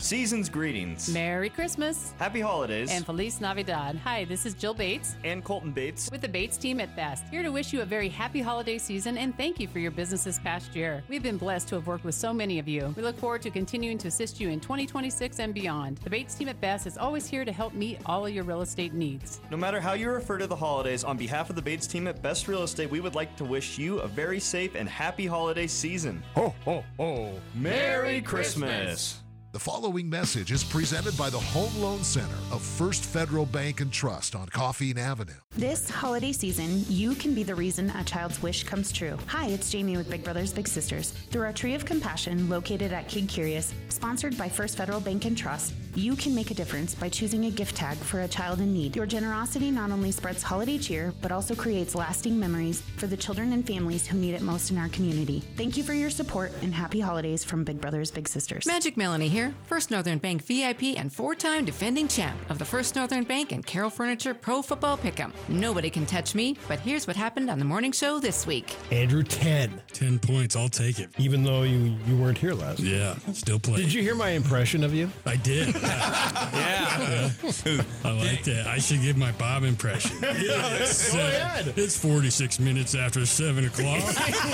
Season's greetings. Merry Christmas. Happy holidays. And Feliz Navidad. Hi, this is Jill Bates. And Colton Bates. With the Bates team at Best. Here to wish you a very happy holiday season and thank you for your business this past year. We've been blessed to have worked with so many of you. We look forward to continuing to assist you in 2026 and beyond. The Bates team at Best is always here to help meet all of your real estate needs. No matter how you refer to the holidays, on behalf of the Bates team at Best Real Estate, we would like to wish you a very safe and happy holiday season. Ho, ho, ho. Merry Christmas. The following message is presented by the Home Loan Center of First Federal Bank and Trust on Coffeen Avenue. This holiday season, you can be the reason a child's wish comes true. Hi, it's Jamie with Big Brothers Big Sisters. Through our Tree of Compassion, located at Kid Curious, sponsored by First Federal Bank and Trust, you can make a difference by choosing a gift tag for a child in need. Your generosity not only spreads holiday cheer, but also creates lasting memories for the children and families who need it most in our community. Thank you for your support and happy holidays from Big Brothers Big Sisters. Magic Melanie here, First Northern Bank VIP and four-time defending champ of the First Northern Bank and Carroll Furniture Pro Football Pick'em. Nobody can touch me, but here's what happened on the morning show this week. Andrew, 10. 10 points, I'll take it. Even though you weren't here last week. Yeah, still playing. Did you hear my impression of you? I did. Yeah. I like that. I should give my Bob impression. Yes, go ahead. It's 46 minutes after 7 o'clock.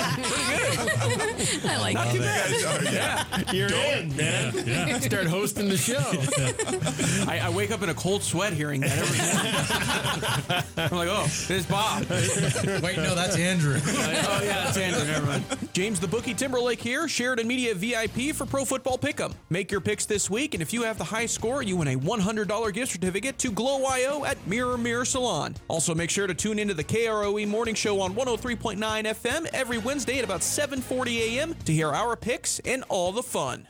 I like Not it. too bad. Yeah. You're in, man. Yeah. Start hosting the show. I wake up in a cold sweat hearing that every morning. I'm like, oh, there's Bob. Wait, no, that's Andrew. Oh, yeah, that's Andrew. Never mind. James the Bookie Timberlake here, Sheridan Media VIP for Pro Football Pick'em. Make your picks this week, and if you have the high score, you win a $100 gift certificate to Glow.io at Mirror Salon. Also, make sure to tune into the KROE Morning Show on 103.9 FM every Wednesday at about 7:40 a.m. to hear our picks and all the fun.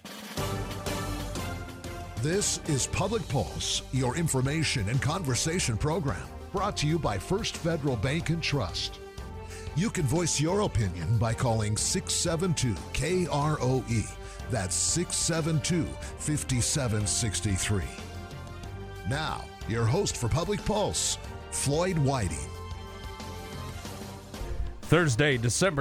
This is Public Pulse, your information and conversation program, brought to you by First Federal Bank and Trust. You can voice your opinion by calling 672-KROE. That's 672-5763. Now, your host for Public Pulse, Floyd Whiting. Thursday, December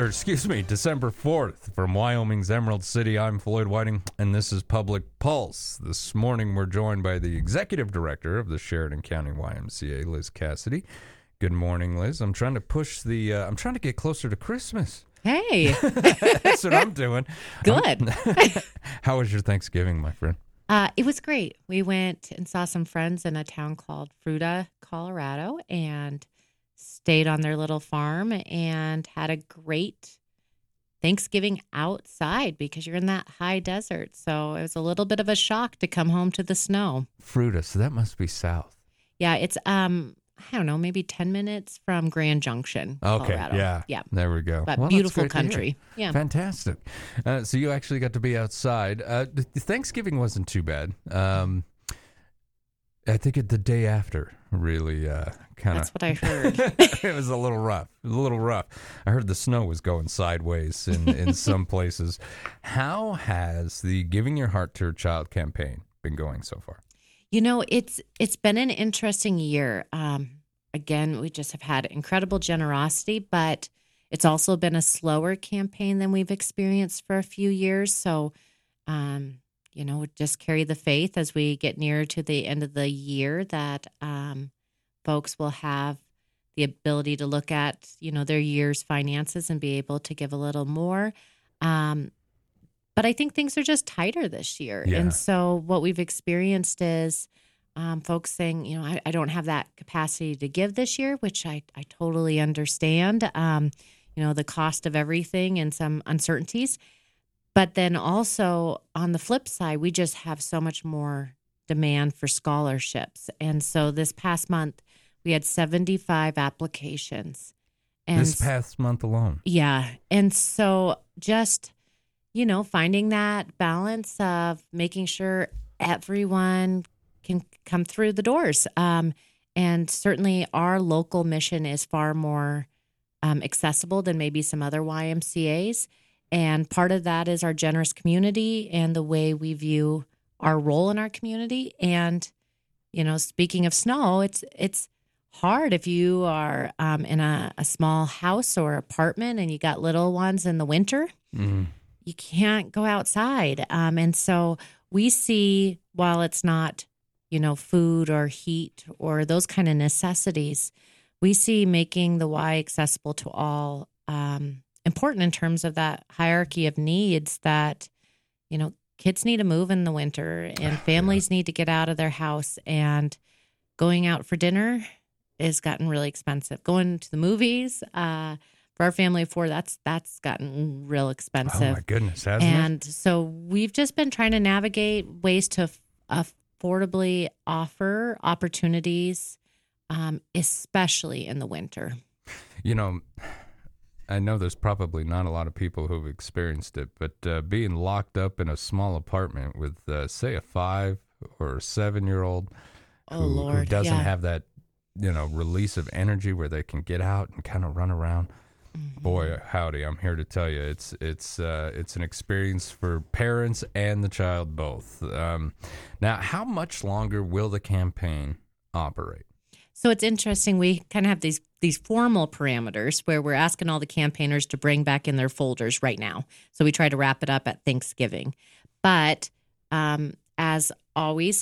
4th, from Wyoming's Emerald City, I'm Floyd Whiting, and this is Public Pulse. This morning, we're joined by the Executive Director of the Sheridan County YMCA, Liz Cassidy. Good morning, Liz. I'm trying to I'm trying to get closer to Christmas. Hey. That's what I'm doing. Good. How was your Thanksgiving, my friend? It was great. We went and saw some friends in a town called Fruita, Colorado, and stayed on their little farm and had a great Thanksgiving outside because you're in that high desert. So it was a little bit of a shock to come home to the snow. Fruita, so that must be south. Yeah, it's I don't know, maybe 10 minutes from Grand Junction, Colorado. Okay, yeah. There we go. But beautiful country. Yeah. Fantastic. So you actually got to be outside. Thanksgiving wasn't too bad. I think the day after really kind of. That's what I heard. It was a little rough. I heard the snow was going sideways in some places. How has the Giving Your Heart to Your Child campaign been going so far? You know, it's been an interesting year. Again, we just have had incredible generosity, but it's also been a slower campaign than we've experienced for a few years. So, just carry the faith as we get nearer to the end of the year that folks will have the ability to look at, their year's finances and be able to give a little more. But I think things are just tighter this year. Yeah. And so what we've experienced is folks saying, I don't have that capacity to give this year, which I totally understand, the cost of everything and some uncertainties. But then also on the flip side, we just have so much more demand for scholarships. And so this past month, we had 75 applications. And this past month alone? Yeah. And so just, finding that balance of making sure everyone can come through the doors. And certainly our local mission is far more accessible than maybe some other YMCAs. And part of that is our generous community and the way we view our role in our community. And, speaking of snow, it's hard if you are in a small house or apartment and you got little ones in the winter. Mm-hmm. You can't go outside. And so we see, while it's not, food or heat or those kind of necessities, we see making the Y accessible to all important in terms of that hierarchy of needs that, kids need to move in the winter and families need to get out of their house, and going out for dinner has gotten really expensive. Going to the movies, for our family of four, that's gotten real expensive. Oh my goodness, hasn't it? And so we've just been trying to navigate ways to affordably offer opportunities, especially in the winter. I know there's probably not a lot of people who've experienced it, but being locked up in a small apartment with, say, a 5 or 7-year-old who doesn't have that, release of energy where they can get out and kind of run around. Mm-hmm. Boy, howdy! I'm here to tell you, it's an experience for parents and the child both. Now, how much longer will the campaign operate? So it's interesting. We kind of have these formal parameters where we're asking all the campaigners to bring back in their folders right now. So we try to wrap it up at Thanksgiving. But as always,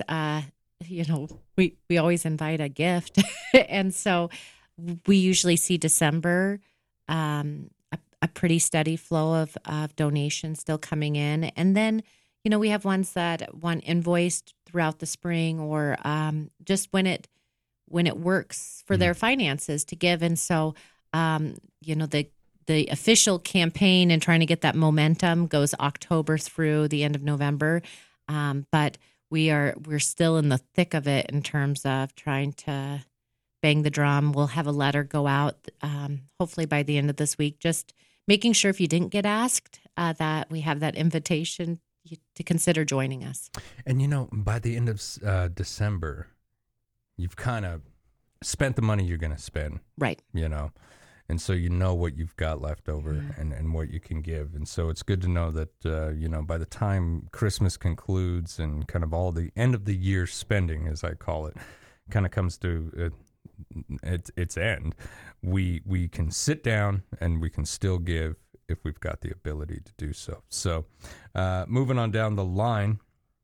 we always invite a gift. And so we usually see December, a pretty steady flow of donations still coming in. And then, we have ones that want invoiced throughout the spring or just when it works for their finances to give. And so, the official campaign and trying to get that momentum goes October through the end of November. But we're still in the thick of it in terms of trying to bang the drum. We'll have a letter go out, hopefully by the end of this week, just making sure if you didn't get asked, that we have that invitation to consider joining us. And, by the end of December, you've kind of spent the money you're going to spend. Right. And so what you've got left over and what you can give. And so it's good to know that, by the time Christmas concludes and kind of all the end of the year spending, as I call it, kind of comes to its end, we can sit down and we can still give if we've got the ability to do so. So moving on down the line,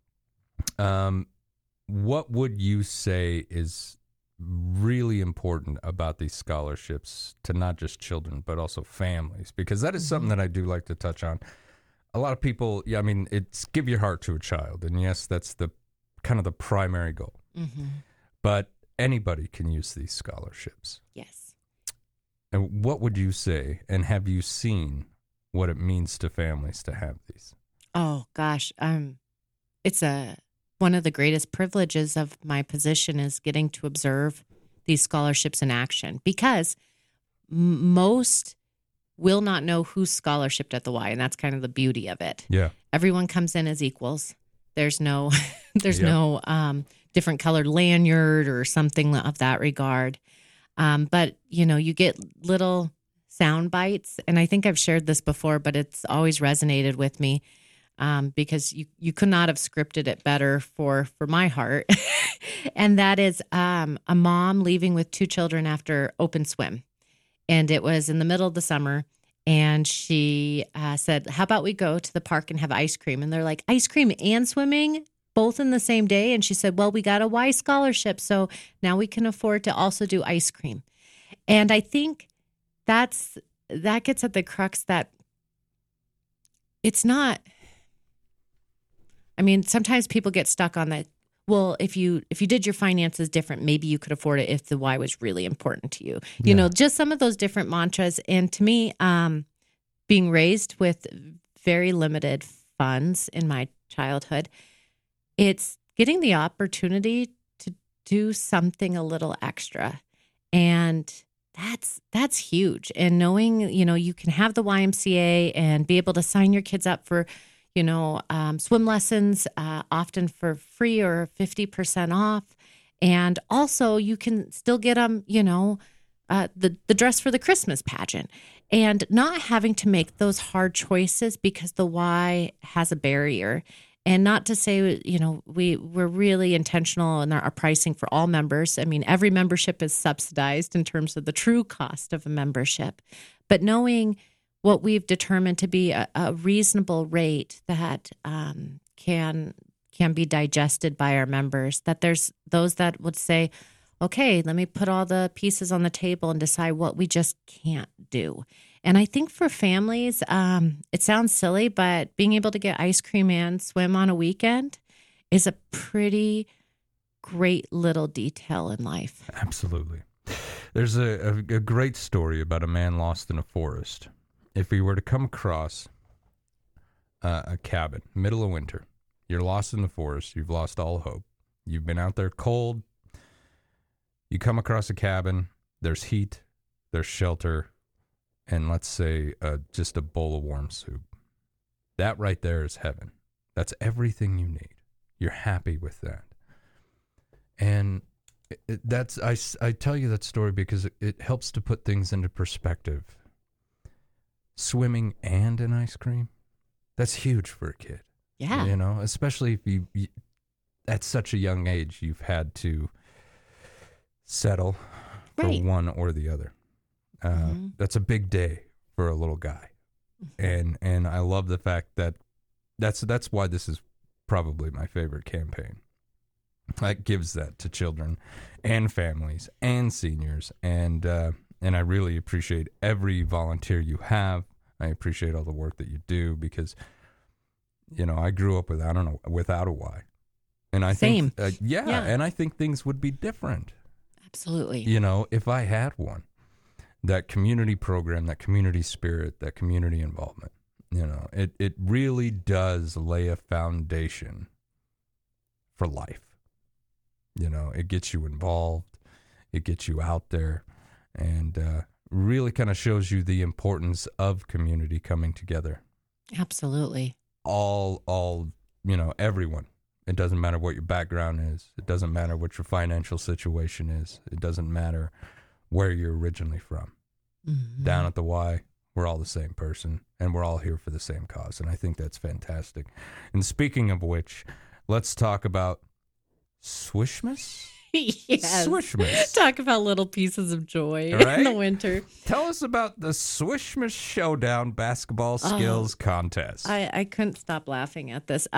what would you say is really important about these scholarships to not just children, but also families? Because that is something that I do like to touch on. A lot of people, it's give your heart to a child. And yes, that's the kind of the primary goal. Mm-hmm. But anybody can use these scholarships. Yes. And what would you say, and have you seen what it means to families to have these? Oh, gosh. It's one of the greatest privileges of my position is getting to observe these scholarships in action, because most will not know who's scholarshiped at the Y, and that's kind of the beauty of it. Yeah. Everyone comes in as equals. There's no different colored lanyard or something of that regard. But, you get little sound bites, and I think I've shared this before, but it's always resonated with me. Because you could not have scripted it better for my heart. And that is a mom leaving with 2 children after open swim. And it was in the middle of the summer. And she said, how about we go to the park and have ice cream? And they're like, ice cream and swimming both in the same day? And she said, well, we got a Y scholarship, so now we can afford to also do ice cream. And I think that gets at the crux that it's not... sometimes people get stuck on that. Well, if you did your finances different, maybe you could afford it if the Y was really important to you. Just some of those different mantras. And to me, being raised with very limited funds in my childhood, it's getting the opportunity to do something a little extra. And that's huge. And knowing, you can have the YMCA and be able to sign your kids up for swim lessons, often for free or 50% off. And also you can still get them, the dress for the Christmas pageant, and not having to make those hard choices because the Y has a barrier. And not to say, we're really intentional in our pricing for all members. Every membership is subsidized in terms of the true cost of a membership, but knowing what we've determined to be a reasonable rate that can can be digested by our members, that there's those that would say, okay, let me put all the pieces on the table and decide what we just can't do. And I think for families, it sounds silly, but being able to get ice cream and swim on a weekend is a pretty great little detail in life. Absolutely. There's a great story about a man lost in a forest. If he were to come across a cabin, middle of winter, you're lost in the forest, you've lost all hope, you've been out there cold, you come across a cabin, there's heat, there's shelter, and let's say just a bowl of warm soup. That right there is heaven. That's everything you need. You're happy with that. And I tell you that story because it helps to put things into perspective. Swimming and an ice cream, that's huge for a kid. Yeah. You know, especially if you at such a young age, you've had to settle for one or the other. That's a big day for a little guy. And I love the fact that that's why this is probably my favorite campaign. That gives that to children and families and seniors. And I really appreciate every volunteer you have. I appreciate all the work that you do because, you know, I grew up without a Y. And I think, and I think things would be different. Absolutely. You know, if I had one, that community program, that community spirit, that community involvement, you know, it really does lay a foundation for life. You know, it gets you involved, it gets you out there, and really kind of shows you the importance of community coming together. Absolutely. All, you know, everyone. It doesn't matter what your background is. It doesn't matter what your financial situation is. It doesn't matter where you're originally from. Mm-hmm. Down at the Y, we're all the same person, and we're all here for the same cause, and I think that's fantastic. And speaking of which, let's talk about Swishmas? Yes. Swishmas. Talk about little pieces of joy right? in the winter. Tell us about the Swishmas Showdown basketball skills contest. I couldn't stop laughing at this.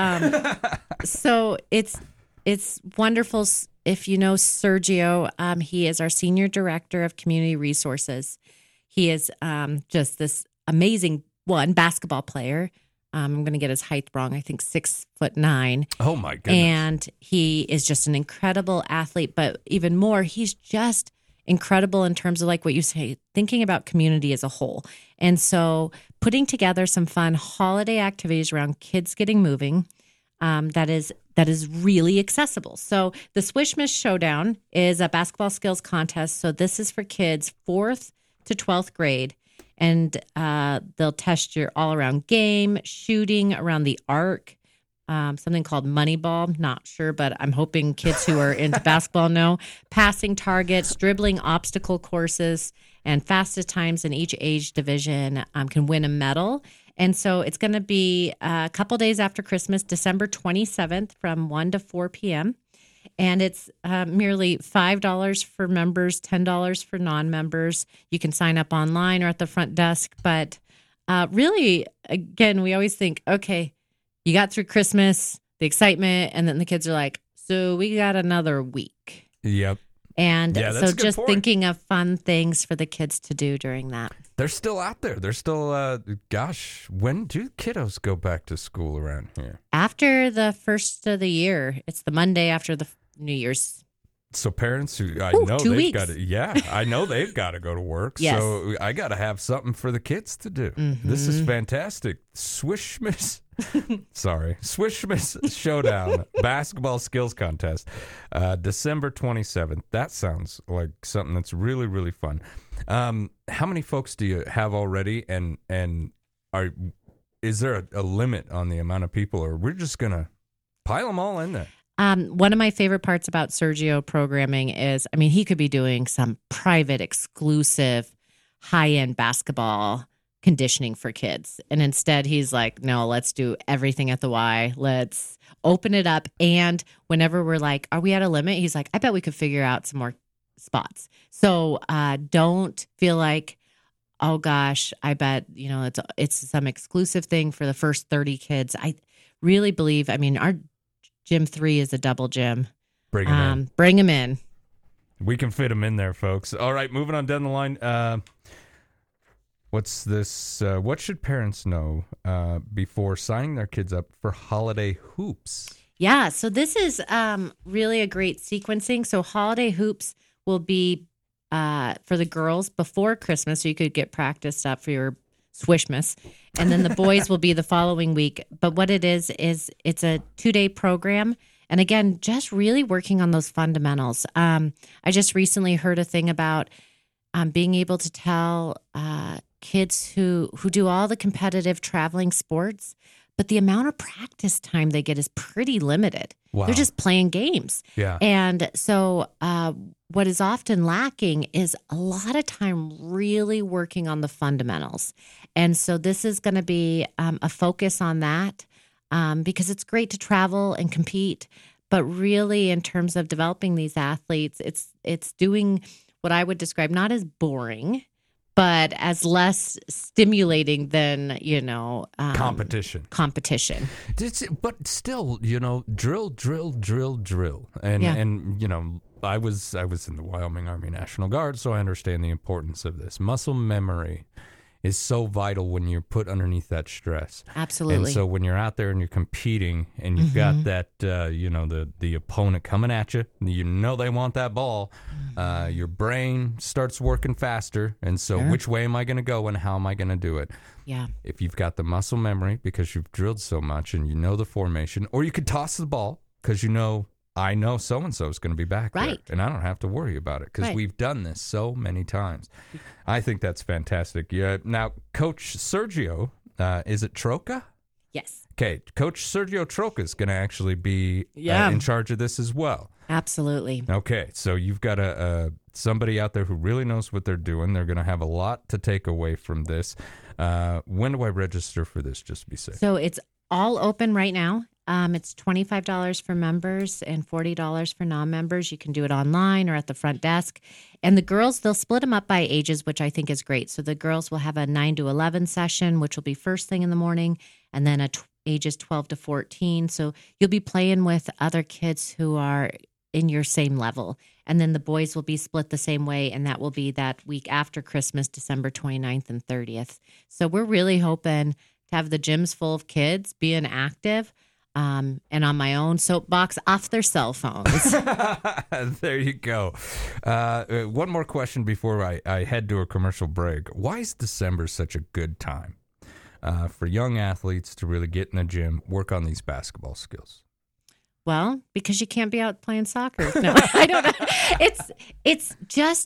So it's wonderful. If you know Sergio, he is our Senior Director of Community Resources. He is just this amazing basketball player. I'm going to get his height wrong. I think 6'9". Oh my goodness. And he is just an incredible athlete, but even more, he's just incredible in terms of like what you say, thinking about community as a whole. And so putting together some fun holiday activities around kids getting moving, that is really accessible. So the Swishmas Showdown is a basketball skills contest. So this is for kids 4th to 12th grade. And they'll test your all-around game, shooting around the arc, something called Moneyball. Not sure, but I'm hoping kids who are into basketball know. Passing targets, dribbling obstacle courses, and fastest times in each age division can win a medal. And so it's going to be a couple days after Christmas, December 27th from 1 to 4 p.m., and it's merely $5 for members, $10 for non-members. You can sign up online or at the front desk. But really, again, we always think, okay, you got through Christmas, the excitement, and then the kids are like, so we got another week. Yep. And so just thinking of fun things for the kids to do during that. They're still out there. They're still, when do kiddos go back to school around here? After the first of the year. It's the Monday after the New Year's. So parents who I know 2 they've weeks. got to, I know they've got to go to work. Yes. So I got to have something for the kids to do. Mm-hmm. This is fantastic. Swishmas Showdown Basketball Skills Contest, December 27th. That sounds like something that's really, really fun. How many folks do you have already? And is there a limit on the amount of people, or we're just going to pile them all in there? One of my favorite parts about Sergio programming is, I mean, he could be doing some private, exclusive, high-end basketball conditioning for kids. And instead, he's like, no, let's do everything at the Y. Let's open it up. And whenever we're like, are we at a limit? He's like, I bet we could figure out some more spots. So don't feel like, oh, gosh, I bet, you know, it's some exclusive thing for the first 30 kids. I really believe, I mean, our Gym 3 is a double gym. Bring him in. Bring him in. We can fit him in there, folks. All right, moving on down the line. What's this? What should parents know before signing their kids up for holiday hoops? Yeah, so this is really a great sequencing. So holiday hoops will be for the girls before Christmas, so you could get practiced up for your Swishmas. And then the boys will be the following week. But what it is it's a 2-day program. And again, just really working on those fundamentals. I just recently heard a thing about being able to tell kids who do all the competitive traveling sports, but the amount of practice time they get is pretty limited. Wow. They're just playing games. Yeah. And so what is often lacking is a lot of time really working on the fundamentals. And so this is going to be a focus on that because it's great to travel and compete. But really, in terms of developing these athletes, it's doing what I would describe not as boring, but as less stimulating than, Competition. But still, drill. And I was in the Wyoming Army National Guard, so I understand the importance of this. Muscle memory is so vital when you're put underneath that stress. Absolutely. And so when you're out there and you're competing and you've got that, the opponent coming at you, they want that ball, your brain starts working faster. And so which way am I going to go and how am I going to do it? Yeah. If you've got the muscle memory because you've drilled so much and you know the formation, or you could toss the ball because I know so-and-so is going to be back there, and I don't have to worry about it because we've done this so many times. I think that's fantastic. Yeah. Now, Coach Sergio, is it Troca? Yes. Okay, Coach Sergio Troca is going to actually be in charge of this as well. Absolutely. Okay, so you've got somebody out there who really knows what they're doing. They're going to have a lot to take away from this. When do I register for this, just to be safe? So it's all open right now. It's $25 for members and $40 for non-members. You can do it online or at the front desk. And the girls, they'll split them up by ages, which I think is great. So the girls will have a 9 to 11 session, which will be first thing in the morning, and then ages 12 to 14. So you'll be playing with other kids who are in your same level. And then the boys will be split the same way, and that will be that week after Christmas, December 29th and 30th. So we're really hoping to have the gyms full of kids being active. And on my own soapbox, off their cell phones. There you go. One more question before I head to a commercial break. Why is December such a good time for young athletes to really get in the gym, work on these basketball skills? Well, because you can't be out playing soccer. No, I don't know. It's just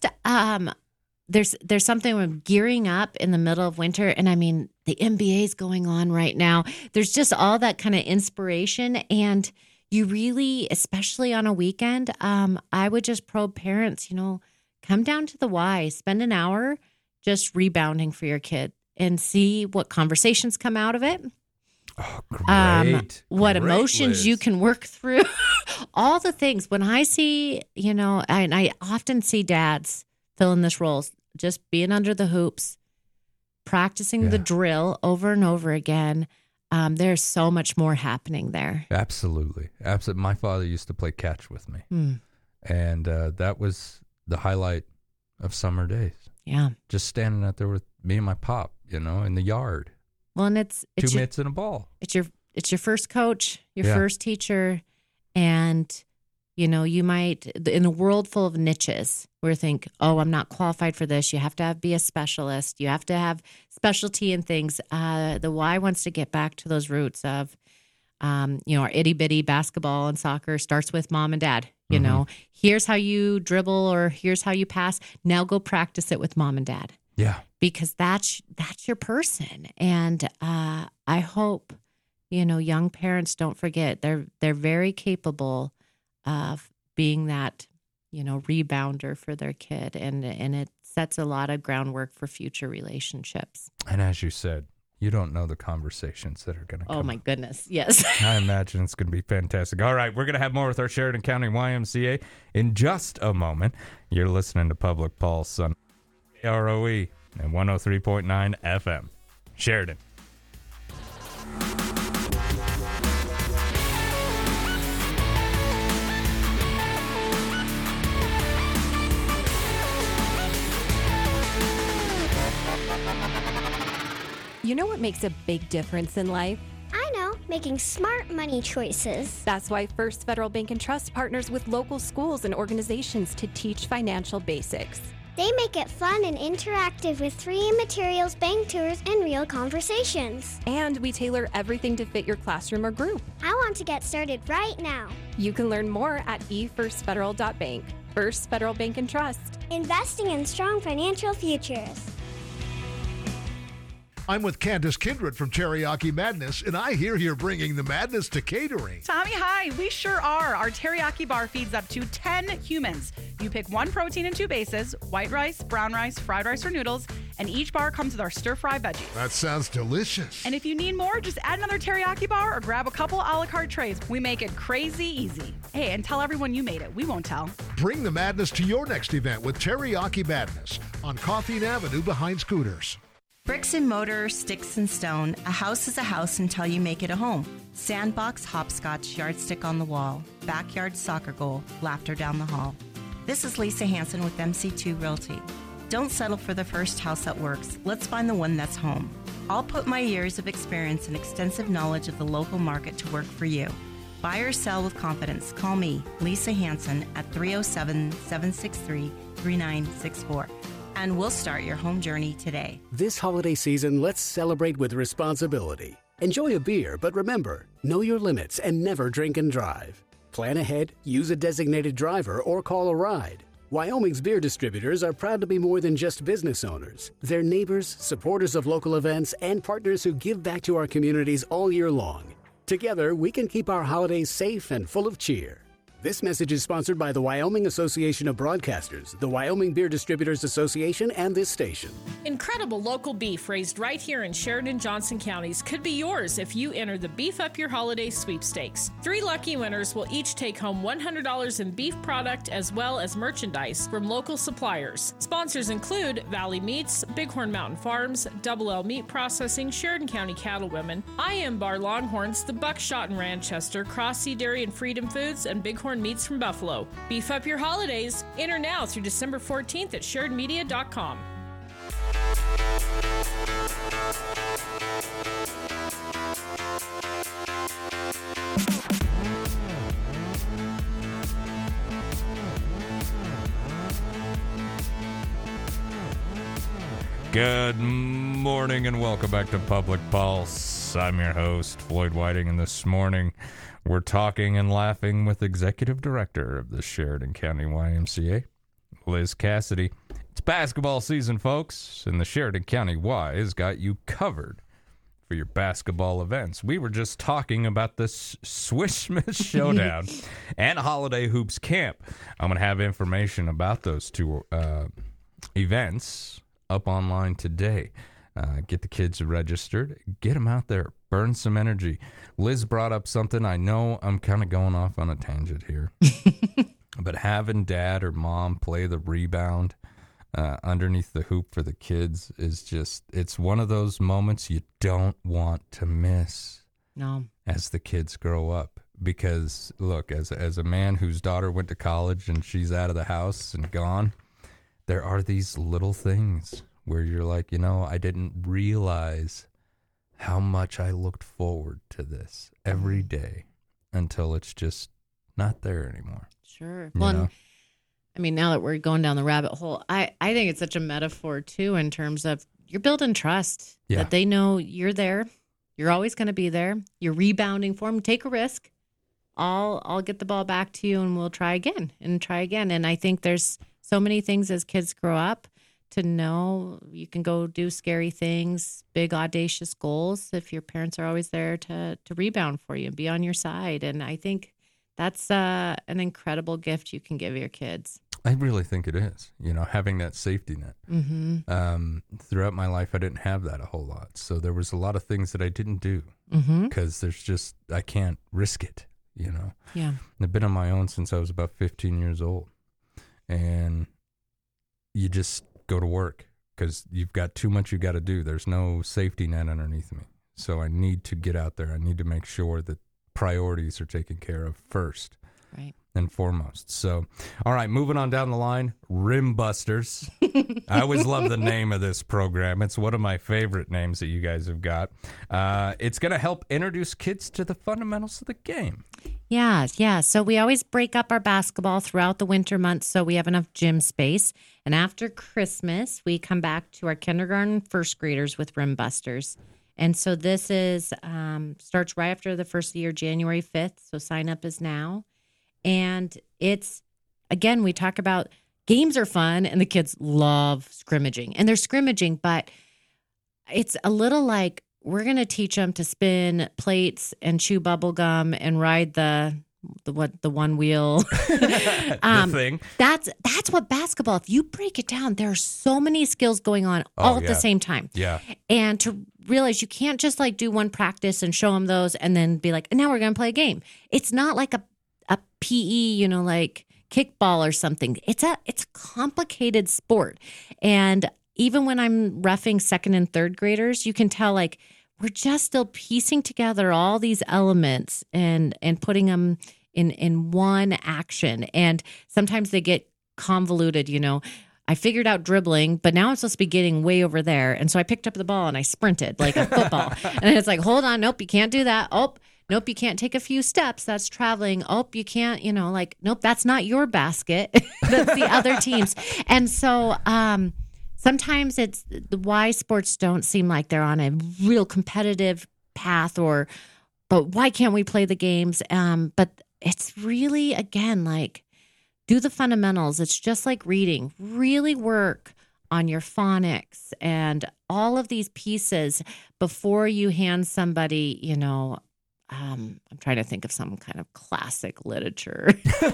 there's something with gearing up in the middle of winter. And I mean, the NBA is going on right now. There's just all that kind of inspiration. And you really, especially on a weekend, I would just probe parents, come down to the Y, spend an hour just rebounding for your kid and see what conversations come out of it. Oh, great. What Great, emotions Liz. you can work through. All the things. When I see, and I often see dads fill in this role, just being under the hoops, practicing the drill over and over again. There's so much more happening there. Absolutely. My father used to play catch with me. And that was the highlight of summer days. Yeah. Just standing out there with me and my pop, in the yard. Well, and it's two mitts and a ball. It's your first coach, your first teacher, and you might, in a world full of niches, where you think, oh, I'm not qualified for this. You have to be a specialist. You have to have specialty in things. The Y wants to get back to those roots of, our itty bitty basketball and soccer starts with mom and dad. Here's how you dribble, or here's how you pass. Now go practice it with mom and dad. Yeah. Because that's your person. And I hope, young parents don't forget they're very capable of being that, rebounder for their kid. And it sets a lot of groundwork for future relationships. And as you said, you don't know the conversations that are going to come. Oh, my goodness. Yes. I imagine it's going to be fantastic. All right, we're going to have more with our Sheridan County YMCA in just a moment. You're listening to Public Pulse on ROE and 103.9 FM. Sheridan. You know what makes a big difference in life? I know, making smart money choices. That's why First Federal Bank and Trust partners with local schools and organizations to teach financial basics. They make it fun and interactive with free materials, bank tours, and real conversations. And we tailor everything to fit your classroom or group. I want to get started right now. You can learn more at efirstfederal.bank. First Federal Bank and Trust. Investing in strong financial futures. I'm with Candace Kindred from Teriyaki Madness, and I hear you're bringing the madness to catering. Tommy, hi. We sure are. Our teriyaki bar feeds up to 10 humans. You pick one protein and 2 bases, white rice, brown rice, fried rice, or noodles, and each bar comes with our stir-fry veggies. That sounds delicious. And if you need more, just add another teriyaki bar or grab a couple a la carte trays. We make it crazy easy. Hey, and tell everyone you made it. We won't tell. Bring the madness to your next event with Teriyaki Madness on Coffeen Avenue behind Scooters. Bricks and mortar, sticks and stone, a house is a house until you make it a home. Sandbox, hopscotch, yardstick on the wall, backyard soccer goal, laughter down the hall. This is Lisa Hanson with MC2 Realty. Don't settle for the first house that works. Let's find the one that's home. I'll put my years of experience and extensive knowledge of the local market to work for you. Buy or sell with confidence. Call me, Lisa Hanson, at 307-763-3964. And we'll start your home journey today. This holiday season, let's celebrate with responsibility. Enjoy a beer, but remember, know your limits and never drink and drive. Plan ahead, use a designated driver, or call a ride. Wyoming's beer distributors are proud to be more than just business owners. They're neighbors, supporters of local events, and partners who give back to our communities all year long. Together, we can keep our holidays safe and full of cheer. This message is sponsored by the Wyoming Association of Broadcasters, the Wyoming Beer Distributors Association, and this station. Incredible local beef raised right here in Sheridan and Johnson counties could be yours if you enter the Beef Up Your Holiday sweepstakes. 3 lucky winners will each take home $100 in beef product as well as merchandise from local suppliers. Sponsors include Valley Meats, Bighorn Mountain Farms, Double L Meat Processing, Sheridan County Cattlewomen, I Am Bar Longhorns, The Buckshot in Ranchester, Cross Sea Dairy and Freedom Foods, and Bighorn Meats from Buffalo. Beef up your holidays. Enter now through December 14th at SheridanMedia.com. Good morning and welcome back to Public Pulse. I'm your host, Floyd Whiting, and this morning we're talking and laughing with Executive Director of the Sheridan County YMCA, Liz Cassidy. It's basketball season, folks, and the Sheridan County Y has got you covered for your basketball events. We were just talking about this Swiss-Miss Showdown and Holiday Hoops Camp. I'm going to have information about those two events up online today. Get the kids registered. Get them out there. Burn some energy. Liz brought up something. I know I'm kind of going off on a tangent here. But having dad or mom play the rebound underneath the hoop for the kids is just, it's one of those moments you don't want to miss. No. As the kids grow up. Because, look, as a man whose daughter went to college and she's out of the house and gone, there are these little things where you're like, you know, I didn't realize how much I looked forward to this every day until it's just not there anymore. Sure. You Well, know? and, I mean, now that we're going down the rabbit hole, I think it's such a metaphor, too, in terms of you're building trust. Yeah. That they know you're there. You're always going to be there. You're rebounding for them. Take a risk. I'll get the ball back to you, and we'll try again and try again. And I think there's so many things as kids grow up to know you can go do scary things, big audacious goals if your parents are always there to rebound for you and be on your side. And I think that's an incredible gift you can give your kids. I really think it is, you know, having that safety net. Mm-hmm. Throughout my life, I didn't have that a whole lot. So there was a lot of things that I didn't do because there's just, I can't risk it, you know. Yeah. I've been on my own since I was about 15 years old. And you just go to work because you've got too much you got to do. There's no safety net underneath me. So I need to get out there. I need to make sure that priorities are taken care of first. Right. and foremost. So, all right, moving on down the line, Rim Busters. I always love the name of this program. It's one of my favorite names that you guys have got. It's going to help introduce kids to the fundamentals of the game. Yeah. So we always break up our basketball throughout the winter months so we have enough gym space. And after Christmas, we come back to our kindergarten first graders with Rim Busters. And so this is starts right after the first year, January 5th. So sign up is now. And it's, again, we talk about games are fun and the kids love scrimmaging. And they're scrimmaging, but it's a little like we're going to teach them to spin plates and chew bubble gum and ride the one wheel the thing. That's what basketball, if you break it down, there are so many skills going on all at the same time. Yeah. And to realize you can't just like do one practice and show them those and then be like, now we're going to play a game. It's not like a PE, like kickball or something. It's a complicated sport. And even when I'm roughing second and third graders, you can tell like we're just still piecing together all these elements and putting them in one action. And sometimes they get convoluted, I figured out dribbling, but now I'm supposed to be getting way over there. And so I picked up the ball and I sprinted like a football. And it's like, hold on, nope, you can't do that. Oh, nope, you can't take a few steps. That's traveling. Oh, you can't, nope, that's not your basket. That's the other team's. And so sometimes it's why sports don't seem like they're on a real competitive path but why can't we play the games? But it's really, again, like do the fundamentals. It's just like reading. Really work on your phonics and all of these pieces before you hand somebody, I'm trying to think of some kind of classic literature.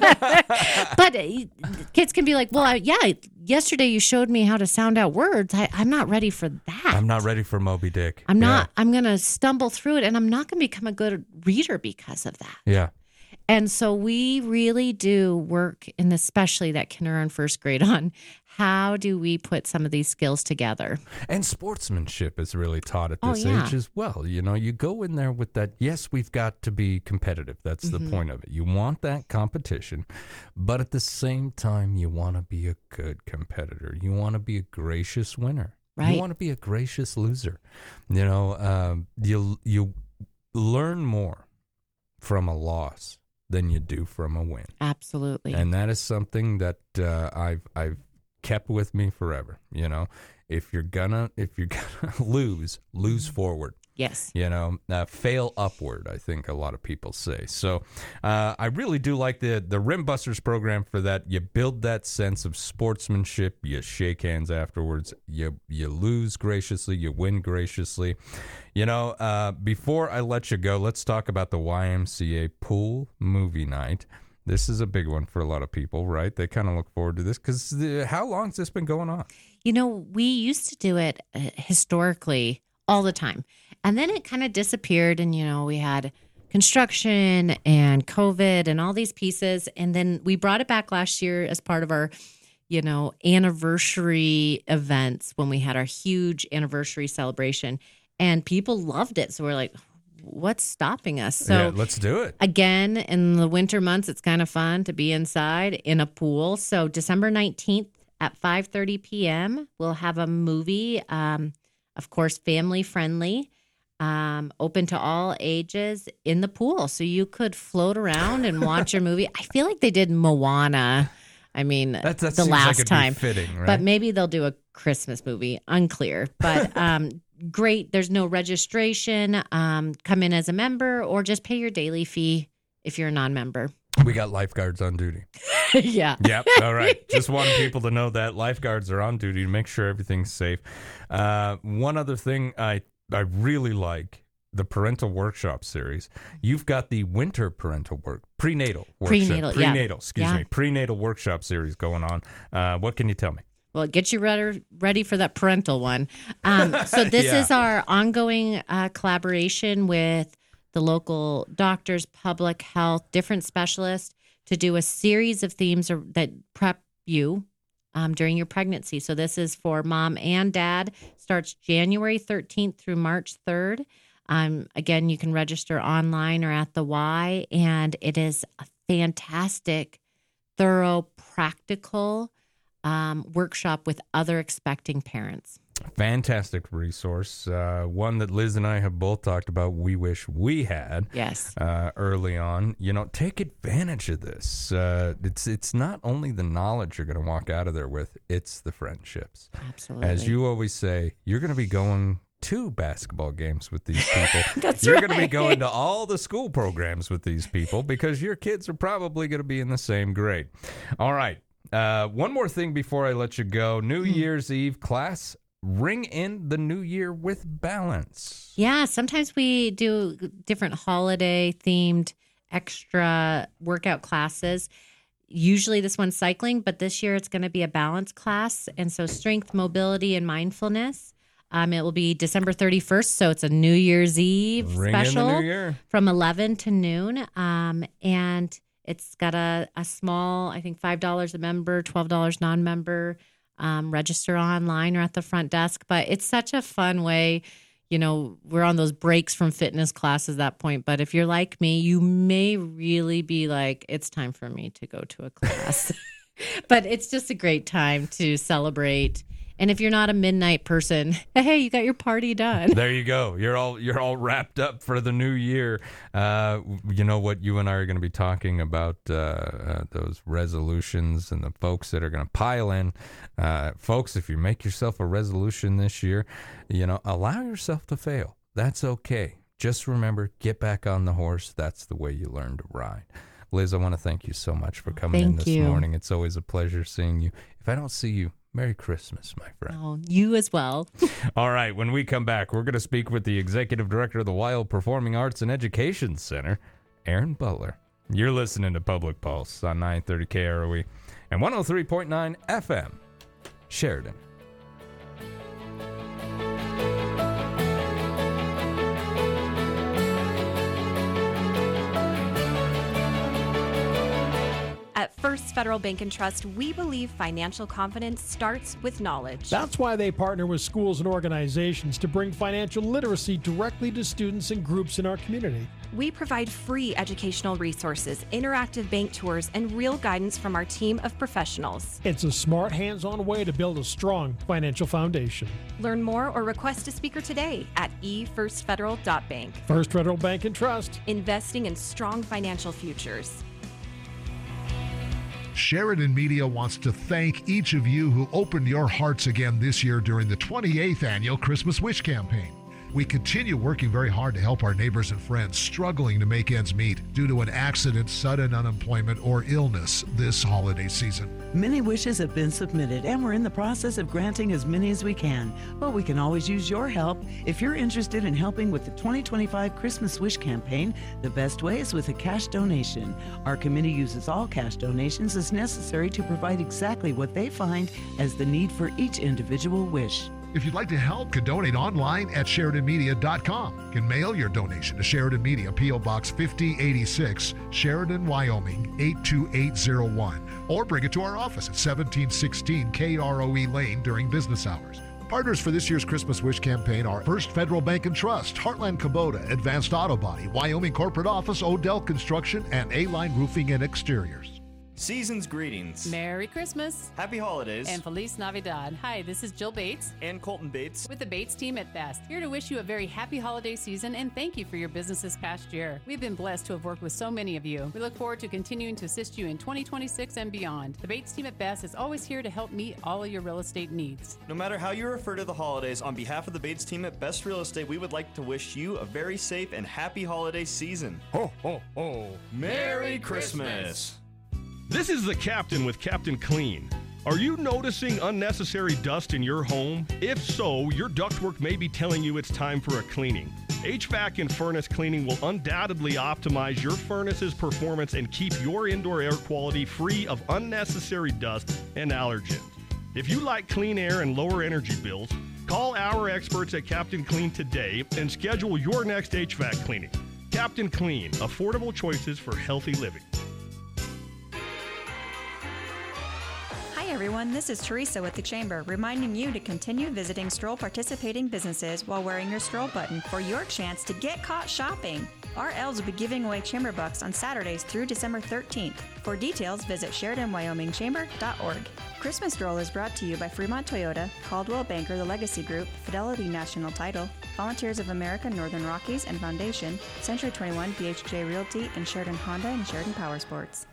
But kids can be like, well, yesterday you showed me how to sound out words. I'm not ready for that. I'm not ready for Moby Dick. I'm not. I'm going to stumble through it, and I'm not going to become a good reader because of that. Yeah. And so we really do work especially that kindergarten first grade on how do we put some of these skills together. And sportsmanship is really taught at this age as well. You go in there with that, yes, we've got to be competitive. That's the point of it. You want that competition, but at the same time, you want to be a good competitor. You want to be a gracious winner. Right. You want to be a gracious loser. You learn more from a loss than you do from a win. Absolutely. And that is something that I've kept with me forever. If you're gonna lose forward. Yes. Fail upward, I think a lot of people say. So I really do like the Rim Busters program for that. You build that sense of sportsmanship. You shake hands afterwards. You lose graciously. You win graciously. Before I let you go, let's talk about the YMCA pool movie night. This is a big one for a lot of people, right? They kind of look forward to this because how long has this been going on? We used to do it historically all the time. And then it kind of disappeared and, we had construction and COVID and all these pieces. And then we brought it back last year as part of our, anniversary events when we had our huge anniversary celebration. And people loved it. So we're like, what's stopping us? So let's do it. Again, in the winter months, it's kind of fun to be inside in a pool. So December 19th at 5:30 p.m., we'll have a movie, of course, family friendly. Open to all ages in the pool. So you could float around and watch your movie. I feel like they did Moana. I mean, that the seems last like it'd time. Be fitting, right? But maybe they'll do a Christmas movie. Unclear. But great. There's no registration. Come in as a member or just pay your daily fee if you're a non-member. We got lifeguards on duty. Yeah. Yep. All right. Just wanted people to know that lifeguards are on duty to make sure everything's safe. One other thing I really like, the parental workshop series. You've got the winter prenatal workshop. Prenatal workshop series going on. What can you tell me? Well, get you ready for that parental one. So this is our ongoing collaboration with the local doctors, public health, different specialists to do a series of themes that prep you during your pregnancy. So this is for mom and dad. Starts January 13th through March 3rd. Again, you can register online or at the Y, and it is fantastic, thorough, practical workshop with other expecting parents. Fantastic resource. One that Liz and I have both talked about. We wish we had. Yes. Early on, take advantage of this. It's not only the knowledge you're going to walk out of there with; it's the friendships. Absolutely. As you always say, you're going to be going to basketball games with these people. That's You're right. going to be going to all the school programs with these people because your kids are probably going to be in the same grade. All right. One more thing before I let you go. New Year's Eve class. Ring in the new year with balance. Yeah, sometimes we do different holiday-themed extra workout classes. Usually this one's cycling, but this year it's going to be a balance class. And so strength, mobility, and mindfulness. It will be December 31st, so it's a New Year's Eve Ring in special the new year. from 11 to noon. And it's got a small, I think, $5 a member, $12 non-member. Register online or at the front desk. But it's such a fun way. We're on those breaks from fitness classes at that point. But if you're like me, you may really be like, it's time for me to go to a class. But it's just a great time to celebrate. And if you're not a midnight person, hey, you got your party done. There you go. You're all wrapped up for the new year. You know what? You and I are going to be talking about those resolutions and the folks that are going to pile in. Folks, if you make yourself a resolution this year, allow yourself to fail. That's okay. Just remember, get back on the horse. That's the way you learn to ride. Liz, I want to thank you so much for coming in this morning. It's always a pleasure seeing you. If I don't see you, Merry Christmas, my friend. Oh, you as well. All right, when we come back, we're going to speak with the Executive Director of the Wild Performing Arts and Education Center, Aaron Butler. You're listening to Public Pulse on 930 KROE and 103.9 FM, Sheridan. At First Federal Bank and Trust, we believe financial confidence starts with knowledge. That's why they partner with schools and organizations to bring financial literacy directly to students and groups in our community. We provide free educational resources, interactive bank tours, and real guidance from our team of professionals. It's a smart, hands-on way to build a strong financial foundation. Learn more or request a speaker today at efirstfederal.bank. First Federal Bank and Trust. Investing in strong financial futures. Sheridan Media wants to thank each of you who opened your hearts again this year during the 28th annual Christmas Wish campaign. We continue working very hard to help our neighbors and friends struggling to make ends meet due to an accident, sudden unemployment, or illness this holiday season. Many wishes have been submitted, and we're in the process of granting as many as we can. But we can always use your help. If you're interested in helping with the 2025 Christmas Wish campaign, the best way is with a cash donation. Our committee uses all cash donations as necessary to provide exactly what they find as the need for each individual wish. If you'd like to help, can donate online at SheridanMedia.com. You can mail your donation to Sheridan Media, P.O. Box 5086, Sheridan, Wyoming 82801. Or bring it to our office at 1716 KROE Lane during business hours. Partners for this year's Christmas Wish campaign are First Federal Bank and Trust, Heartland Kubota, Advanced Auto Body, Wyoming Corporate Office, Odell Construction, and A-Line Roofing and Exteriors. Season's greetings. Merry Christmas. Happy holidays. And Feliz Navidad. Hi, this is Jill Bates. And Colton Bates. With the Bates team at Best. Here to wish you a very happy holiday season and thank you for your business this past year. We've been blessed to have worked with so many of you. We look forward to continuing to assist you in 2026 and beyond. The Bates team at Best is always here to help meet all of your real estate needs. No matter how you refer to the holidays, on behalf of the Bates team at Best Real Estate, we would like to wish you a very safe and happy holiday season. Ho, ho, ho. Merry Christmas. This is the Captain with Captain Clean. Are you noticing unnecessary dust in your home? If so, your ductwork may be telling you it's time for a cleaning. HVAC and furnace cleaning will undoubtedly optimize your furnace's performance and keep your indoor air quality free of unnecessary dust and allergens. If you like clean air and lower energy bills, call our experts at Captain Clean today and schedule your next HVAC cleaning. Captain Clean, affordable choices for healthy living. Hi everyone, this is Teresa with the Chamber, reminding you to continue visiting Stroll participating businesses while wearing your Stroll button for your chance to get caught shopping. Our elves will be giving away chamber bucks on Saturdays through December 13th. For details, visit SheridanWyomingChamber.org. Christmas Stroll is brought to you by Fremont Toyota, Caldwell Banker The Legacy Group, Fidelity National Title, Volunteers of America Northern Rockies and Foundation, Century 21 BHJ Realty, and Sheridan Honda and Sheridan Power Sports.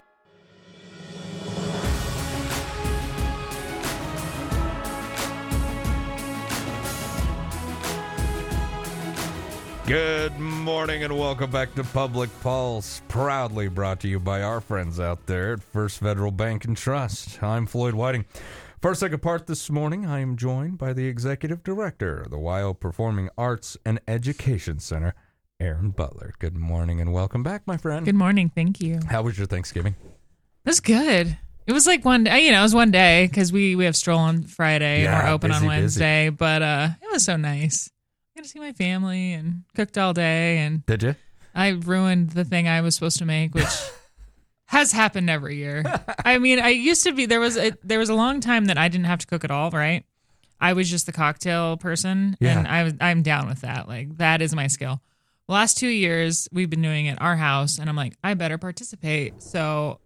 Good morning and welcome back to Public Pulse, proudly brought to you by our friends out there at First Federal Bank and Trust. I'm Floyd Whiting. For our second part this morning, I am joined by the Executive Director of the WYO Performing Arts and Education Center, Aaron Butler. Good morning and welcome back, my friend. Good morning. Thank you. How was your Thanksgiving? It was good. It was like one day, it was one day because we have stroll on Friday and we're open on Wednesday, but it was so nice. To see my family and cooked all day. And did you? I ruined the thing I was supposed to make, which has happened every year. I mean, I used to be, there was a long time that I didn't have to cook at all, right? I was just the cocktail person, and I'm down with that. Like, that is my skill. The last 2 years, we've been doing it at our house, and I'm like, I better participate. So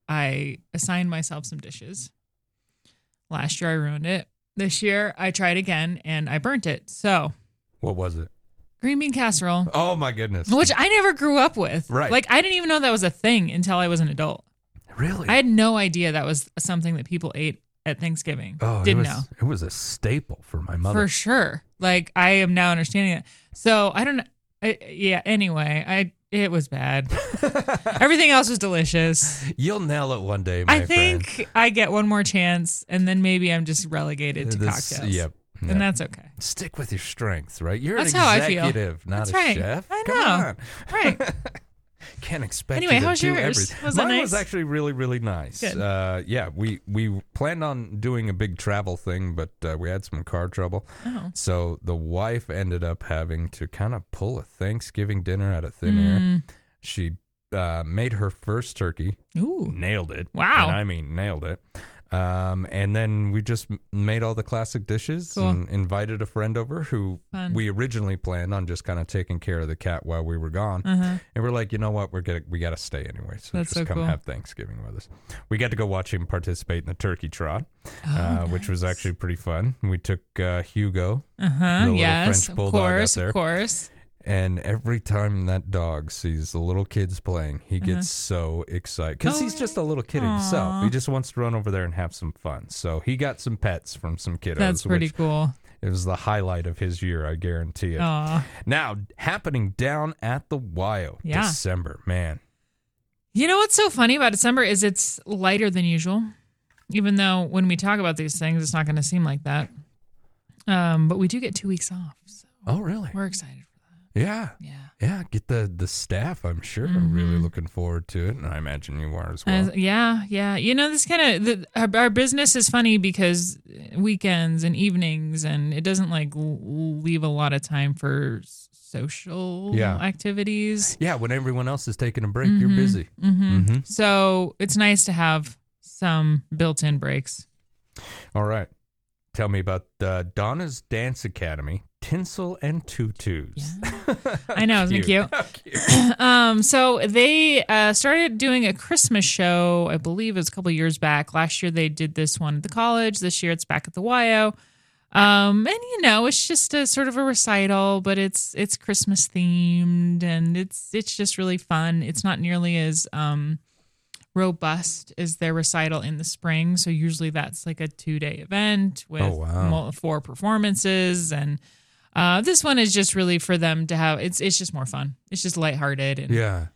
I assigned myself some dishes. Last year, I ruined it. This year, I tried again, and I burnt it. So... What was it? Green bean casserole. Oh, my goodness. Which I never grew up with. Right. Like, I didn't even know that was a thing until I was an adult. Really? I had no idea that was something that people ate at Thanksgiving. Oh, Didn't know. It was a staple for my mother. For sure. Like, I am now understanding it. So, I don't know. Anyway, it was bad. Everything else was delicious. You'll nail it one day, my friend. I think I get one more chance, and then maybe I'm just relegated to cocktails. Yep. And that's okay. Stick with your strengths, right? You're that's an executive, how I feel. not that's a right. chef. I Come know. on. Right. Can't expect anyway, you to how was do yours? everything. Was it Mine nice? was actually really, really nice. Good. We planned on doing a big travel thing, but we had some car trouble. Oh. So the wife ended up having to kind of pull a Thanksgiving dinner out of thin air. She made her first turkey. Ooh. Nailed it. Wow. And I mean, nailed it. And then we just made all the classic dishes and invited a friend over who we originally planned on just kind of taking care of the cat while we were gone. And we're like, you know what? We got to stay anyway. So that's just come cool. have Thanksgiving with us. We got to go watch him participate in the turkey trot, which was actually pretty fun. We took Hugo, the little French bulldog out there. Of course. And every time that dog sees the little kids playing, he gets so excited. Because he's just a little kid himself. He just wants to run over there and have some fun. So he got some pets from some kiddos. That's pretty cool. It was the highlight of his year, I guarantee it. Aww. Now, happening down at the WYO, December, man. You know what's so funny about December is it's lighter than usual. Even though when we talk about these things, it's not going to seem like that. But we do get 2 weeks off. So oh, really? We're excited. Yeah. Get the staff. I'm sure I'm really looking forward to it, and I imagine you are as well. Yeah. You know, this kind of our business is funny because weekends and evenings, and it doesn't like leave a lot of time for social activities. Yeah, when everyone else is taking a break, you're busy. So it's nice to have some built-in breaks. All right. Tell me about Donna's Dance Academy, Tinsel and Tutus. Yeah. I know, isn't it cute? So they started doing a Christmas show, I believe it was a couple of years back. Last year they did this one at the college. This year it's back at the WYO. And it's just a sort of a recital, but it's Christmas themed, and it's just really fun. It's not nearly as robust as their recital in the spring. So usually that's like a 2-day event with 4 performances. And this one is just really for them to have, it's just more fun. It's just lighthearted. And,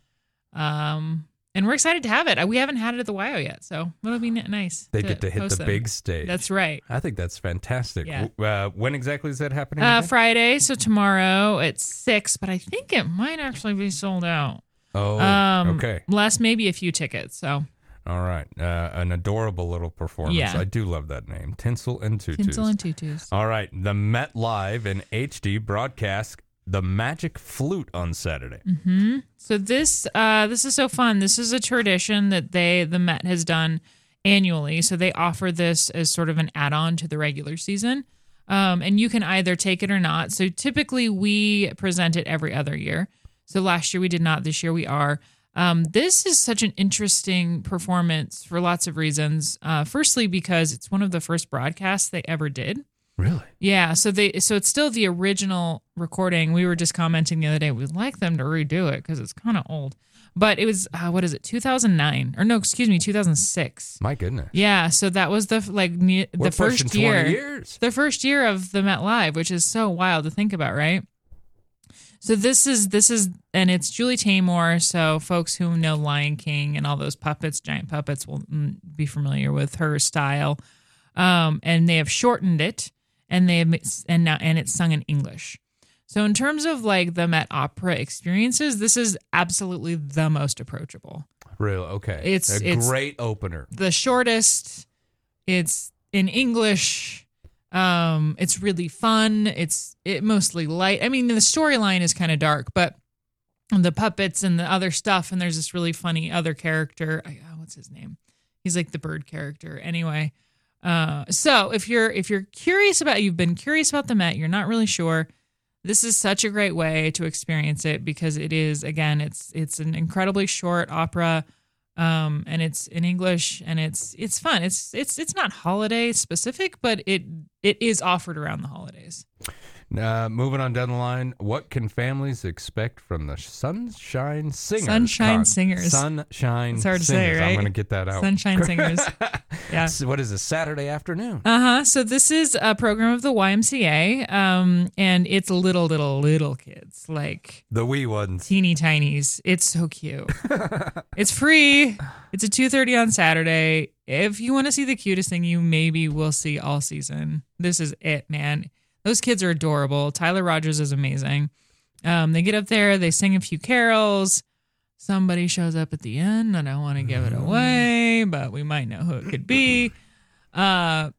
and we're excited to have it. We haven't had it at the WYO yet, so it'll be nice. They get to hit the big stage. That's right. I think that's fantastic. Yeah. When exactly is that happening? Again? Friday, so tomorrow at 6, but I think it might actually be sold out. Oh, okay. Less maybe a few tickets, so. All right. An adorable little performance. Yeah. I do love that name. Tinsel and Tutus. Tinsel and Tutus. All right. The Met Live in HD broadcast the Magic Flute on Saturday. So this is so fun. This is a tradition that the Met has done annually. So they offer this as sort of an add-on to the regular season. And you can either take it or not. So typically we present it every other year. So last year we did not. This year we are. This is such an interesting performance for lots of reasons. Firstly, because it's one of the first broadcasts they ever did. Really? Yeah. So it's still the original recording. We were just commenting the other day. We'd like them to redo it because it's kind of old. But it was 2009 or no, excuse me, 2006. My goodness. Yeah. So that was the first year. 20 years. The first year of the Met Live, which is so wild to think about, right? So this is, and it's Julie Taymor. So folks who know Lion King and all those puppets, giant puppets, will be familiar with her style. And they have shortened it, and it's sung in English. So in terms of like the Met Opera experiences, this is absolutely the most approachable. Really? Okay. It's a great opener. The shortest. It's in English. It's really fun. It mostly light. I mean, the storyline is kind of dark, but the puppets and the other stuff, and there's this really funny other character. What's his name? He's like the bird character. Anyway, so if you're curious you've been curious about the Met, you're not really sure. This is such a great way to experience it because it is, again, it's an incredibly short opera. And it's in English, and it's fun. It's not holiday specific, but it is offered around the holidays. Moving on down the line, what can families expect from the Sunshine Singers? Sunshine Singers. Sunshine It's hard to Singers. say, right? I'm going to get that out. Sunshine Singers. Yeah. So what is this, Saturday afternoon? So this is a program of the YMCA, and it's little kids, like the wee ones, teeny tinies. It's so cute. It's free. It's at 2:30 on Saturday. If you want to see the cutest thing you maybe will see all season, this is it, man. Those kids are adorable. Tyler Rogers is amazing. They get up there, they sing a few carols. Somebody shows up at the end. I don't want to give it away, but we might know who it could be. Some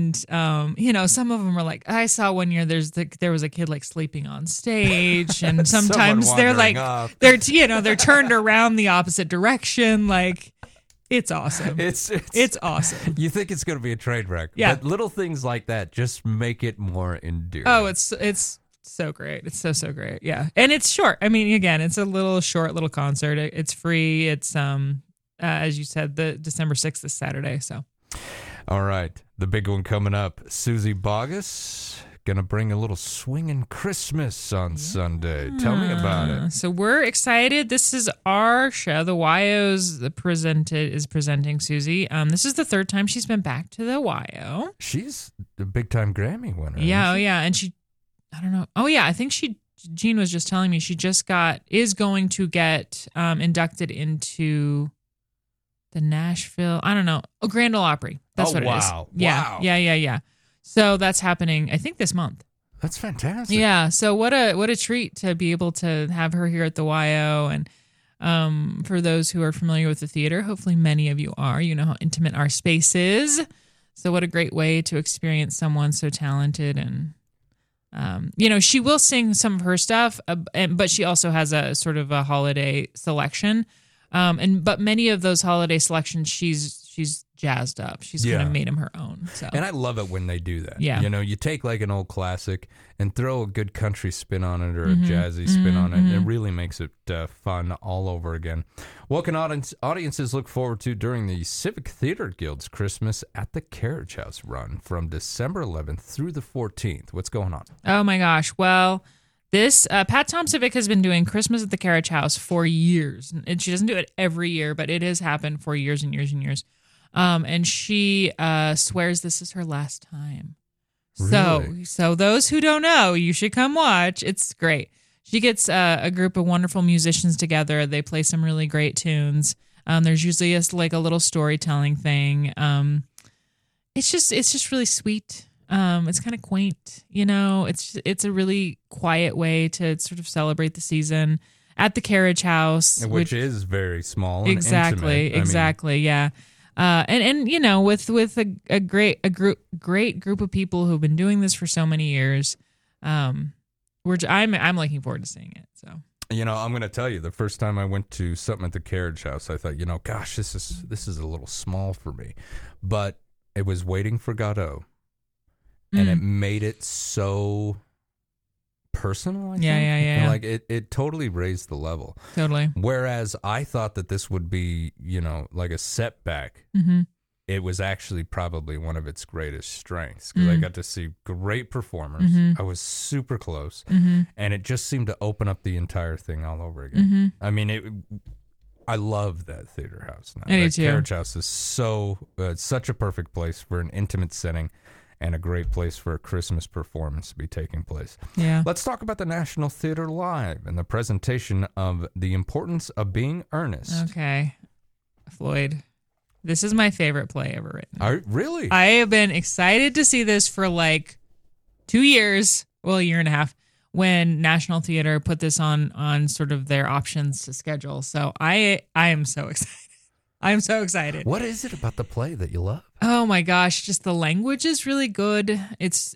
of them are like, I saw one year there was a kid like sleeping on stage, and sometimes they're like they're turned around the opposite direction. Like, it's awesome. It's awesome. You think it's going to be a train wreck, yeah. But little things like that just make it more endearing. Oh, it's so great. It's so great. Yeah, and it's short. I mean, again, it's a short little concert. It's free. It's as you said, the December 6th is Saturday. So, all right, the big one coming up. Susie Bogus gonna bring a little swinging Christmas on Sunday. Tell me about it. So we're excited. This is our show. The YO's presenting Susie. This is the third time she's been back to the YO. She's the big time Grammy winner. Yeah, and I don't know. Oh yeah, I think Jean was just telling me she just is going to get inducted into the Nashville, I don't know, Grand Ole Opry. That's what it is. Yeah. Wow. Yeah. So that's happening, I think, this month. That's fantastic. Yeah. So what a treat to be able to have her here at the YO. And for those who are familiar with the theater, hopefully many of you are. You know how intimate our space is. So what a great way to experience someone so talented. And she will sing some of her stuff, but she also has a sort of a holiday selection. But many of those holiday selections, she's jazzed up. She's kind of made them her own. So. And I love it when they do that. Yeah. You take like an old classic and throw a good country spin on it or a jazzy spin on it. It really makes it fun all over again. What can audiences look forward to during the Civic Theater Guild's Christmas at the Carriage House run from December 11th through the 14th? What's going on? Oh my gosh. Well, this Pat Tom Civic has been doing Christmas at the Carriage House for years. And she doesn't do it every year, but it has happened for years and years and years. And she swears this is her last time. Really? So those who don't know, you should come watch. It's great. She gets a group of wonderful musicians together. They play some really great tunes. There's usually a little storytelling thing. It's just really sweet. It's kind of quaint, It's a really quiet way to sort of celebrate the season at the Carriage House, which is very small. And exactly, intimate. Exactly, yeah. With a great group of people who've been doing this for so many years, I'm looking forward to seeing it. So I'm going to tell you, the first time I went to something at the Carriage House, I thought, gosh, this is a little small for me, but it was Waiting for Godot, and it made it so personal. I Yeah, think. yeah, yeah, And, yeah. like it totally raised the level. Totally. Whereas I thought that this would be, like a setback. Mm-hmm. It was actually probably one of its greatest strengths because I Mhm. got to see great performers. Mhm. I was super close, Mhm. and it just seemed to open up the entire thing all over again. Mhm. I mean, I love that theater house now. I do That too. carriage house is such a perfect place for an intimate setting and a great place for a Christmas performance to be taking place. Yeah. Let's talk about the National Theater Live and the presentation of The Importance of Being Earnest. Okay. Floyd, this is my favorite play ever written. Really? I have been excited to see this for like 2 years, well, a year and a half, when National Theater put this on sort of their options to schedule. So I am so excited. I'm so excited. What is it about the play that you love? Oh my gosh, just the language is really good. It's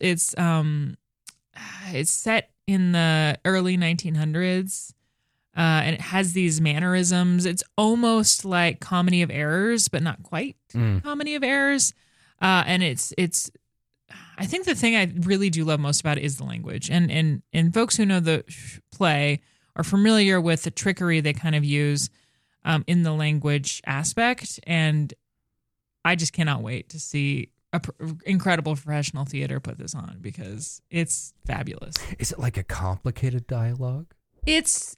set in the early 1900s. And it has these mannerisms. It's almost like Comedy of Errors, but not quite Comedy of Errors. And it's. I think the thing I really do love most about it is the language. And folks who know the play are familiar with the trickery they kind of use in the language aspect. And I just cannot wait to see incredible professional theater put this on because it's fabulous. Is it like a complicated dialogue? It's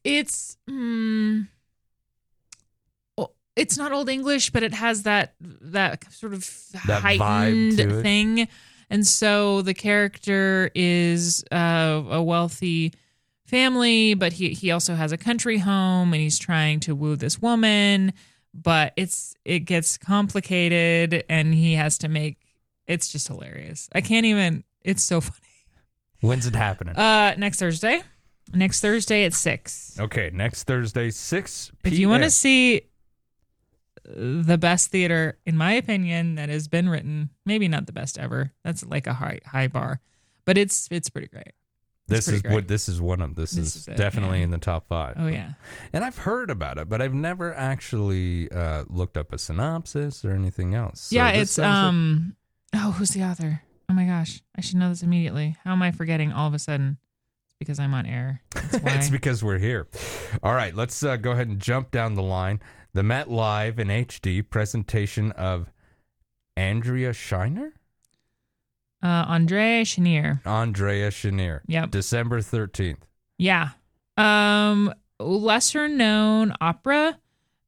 not Old English, but it has that sort of That vibe heightened to it. thing. And so the character is a wealthy family, but he also has a country home and he's trying to woo this woman, but it gets complicated and he has to it's just hilarious. It's so funny. When's it happening? Next Thursday. Next Thursday at 6. Okay, next Thursday, 6 p.m. If you want to see the best theater, in my opinion, that has been written, maybe not the best ever. That's like a high bar, but it's pretty great. This is great. this is it, definitely yeah. in the top 5. Oh yeah, and I've heard about it, but I've never actually looked up a synopsis or anything else. So yeah. this It's sounds who's the author? Oh my gosh, I should know this immediately. How am I forgetting all of a sudden? It's because I'm on air. That's why. It's because we're here. All right, let's go ahead and jump down the line. The Met Live in HD presentation of Andrea Shiner? Andrea Chenier. Andrea Chenier. Yep. December 13th. Yeah. Lesser known opera.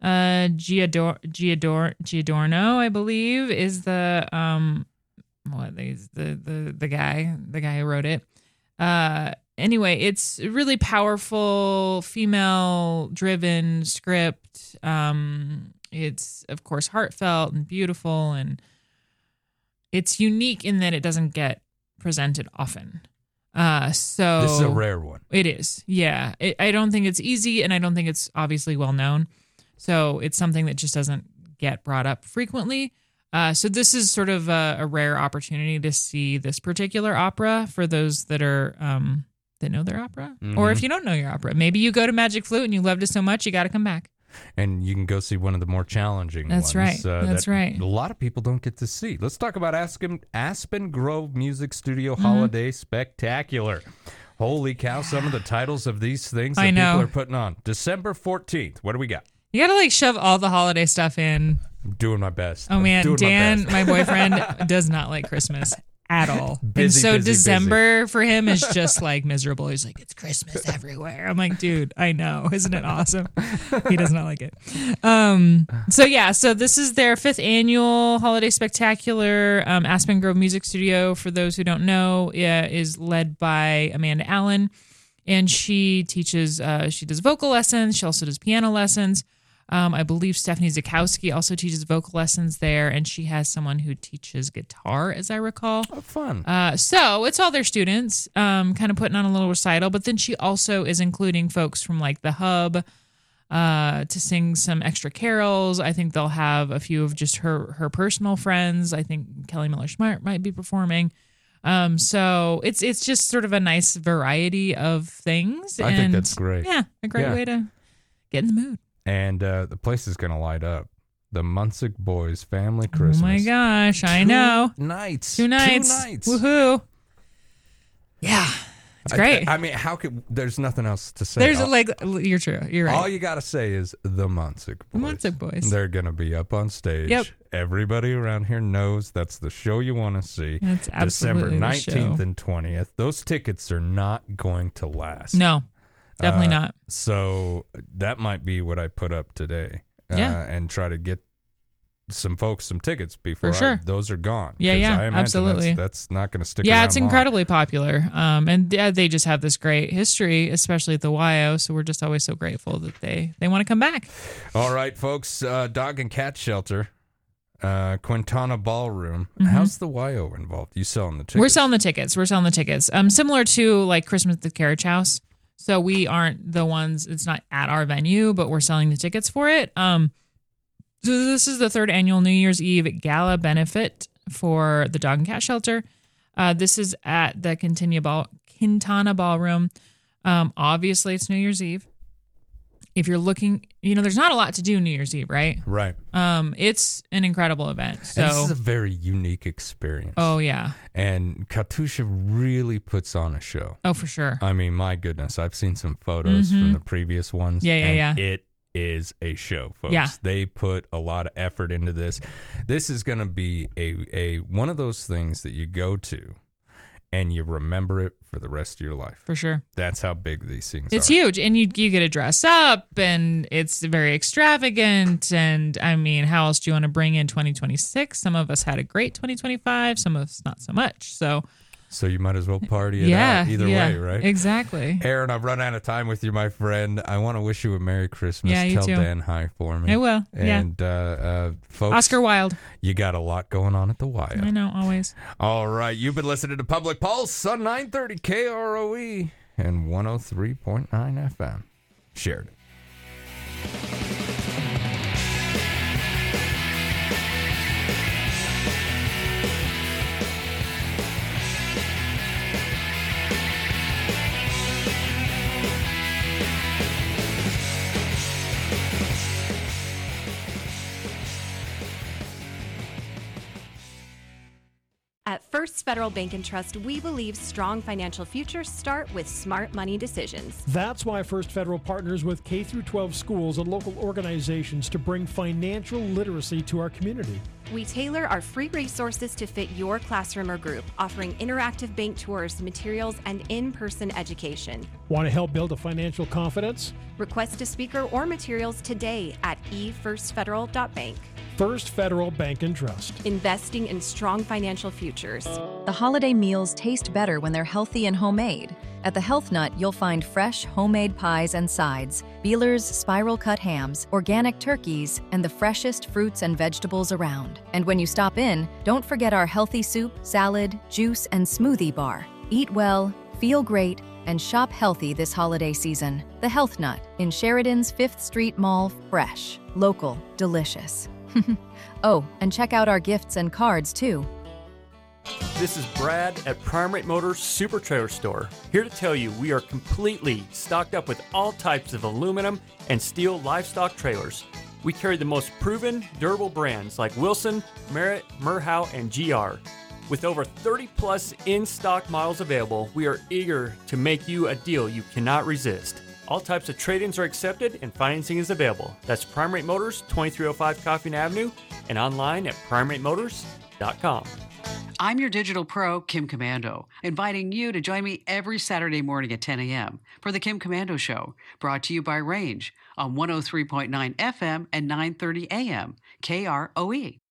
Giordano, I believe, is the guy who wrote it. Anyway, it's a really powerful female-driven script. It's of course heartfelt and beautiful, and it's unique in that it doesn't get presented often. So this is a rare one. It is, yeah. I don't think it's easy, and I don't think it's obviously well known. So it's something that just doesn't get brought up frequently. So this is sort of a rare opportunity to see this particular opera for those that are that know their opera, or if you don't know your opera, maybe you go to Magic Flute and you loved it so much you got to come back. And you can go see one of the more challenging That's ones. right. That's that right. A lot of people don't get to see. Let's talk about Aspen Grove Music Studio Holiday Spectacular. Holy cow, some of the titles of these things that I know. people are putting on. December 14th. What do we got? You got to like shove all the holiday stuff in. I'm doing my best. Oh man, doing Dan, best. my boyfriend, does not like Christmas at all. Busy, and so busy, December for him is just like miserable. He's like, it's Christmas everywhere. I'm like, dude, I know. Isn't it awesome? He does not like it. So this is their 5th annual holiday spectacular. Aspen Grove Music Studio, for those who don't know, is led by Amanda Allen. And she teaches, she does vocal lessons. She also does piano lessons. I believe Stephanie Zukowski also teaches vocal lessons there, and she has someone who teaches guitar, as I recall. Oh, fun. So it's all their students kind of putting on a little recital, but then she also is including folks from like the Hub to sing some extra carols. I think they'll have a few of just her personal friends. I think Kelly Miller-Schmart might be performing. So it's just sort of a nice variety of things. I think that's great. Yeah, a great way to get in the mood. And the place is going to light up. The Munsick Boys Family Christmas. Oh my gosh, I know. 2 nights. 2 nights. 2 nights. Woohoo. Yeah. It's great. I mean, how could? There's nothing else to say. There's you're true. You're right. All you got to say is the Munsick Boys. The Munsick Boys. They're going to be up on stage. Yep. Everybody around here knows that's the show you want to see. It's December absolutely the 19th show. and 20th. Those tickets are not going to last. No, definitely not. So that might be what I put up today. And try to get some folks some tickets before For sure. those are gone. Yeah, 'Cause yeah, I imagine absolutely. That's not going to stick Yeah, around it's long. incredibly popular. And they just have this great history, especially at the YO. So we're just always so grateful that they want to come back. All right, folks. Dog and cat shelter, Quintana Ballroom. Mhm. How's the YO involved? You selling the tickets? We're selling the tickets. Similar to like Christmas at the Carriage House. So we aren't the ones. It's not at our venue, but we're selling the tickets for it. So this is the third annual New Year's Eve gala benefit for the Dog and Cat Shelter. This is at the Quintana Ballroom. Obviously, it's New Year's Eve. If you're looking, there's not a lot to do New Year's Eve, right? Right. It's an incredible event. So And this is a very unique experience. Oh, yeah. And Katusha really puts on a show. Oh, for sure. I mean, my goodness, I've seen some photos Mhm. from the previous ones. Yeah. and It is a show, folks. Yeah. They put a lot of effort into this. This is going to be a one of those things that you go to and you remember it for the rest of your life. For sure. That's how big these things It's are. huge, and you get to dress up, and it's very extravagant. And I mean, how else do you want to bring in 2026? Some of us had a great 2025, some of us not so much. So you might as well party it Yeah, out either yeah, way, right? exactly. Aaron, I've run out of time with you, my friend. I want to wish you a Merry Christmas. Yeah, you Tell too. Dan hi for me. I will, yeah. And folks, Oscar Wilde. you got a lot going on at the Y. I know, always. All right, you've been listening to Public Pulse on 930 KROE and 103.9 FM. Sheridan. At First Federal Bank and Trust, we believe strong financial futures start with smart money decisions. That's why First Federal partners with K-12 schools and local organizations to bring financial literacy to our community. We tailor our free resources to fit your classroom or group, offering interactive bank tours, materials, and in-person education. Want to help build a financial confidence? Request a speaker or materials today at efirstfederal.bank. First Federal Bank and Trust. Investing in strong financial futures. The holiday meals taste better when they're healthy and homemade. At the Health Nut, you'll find fresh, homemade pies and sides, Beeler's spiral-cut hams, organic turkeys, and the freshest fruits and vegetables around. And when you stop in, don't forget our healthy soup, salad, juice, and smoothie bar. Eat well, feel great, and shop healthy this holiday season. The Health Nut in Sheridan's 5th Street Mall. Fresh, local, delicious. Oh, and check out our gifts and cards, too. This is Brad at Prime Rate Motors Super Trailer Store. Here to tell you we are completely stocked up with all types of aluminum and steel livestock trailers. We carry the most proven, durable brands like Wilson, Merritt, Merhow, and GR. With over 30 plus in-stock models available, we are eager to make you a deal you cannot resist. All types of trade-ins are accepted and financing is available. That's Prime Rate Motors, 2305 Coffin Avenue, and online at primeраtemotors.com. I'm your digital pro, Kim Commando, inviting you to join me every Saturday morning at 10 a.m. for the Kim Commando Show, brought to you by Range on 103.9 FM and 930 AM, KROE.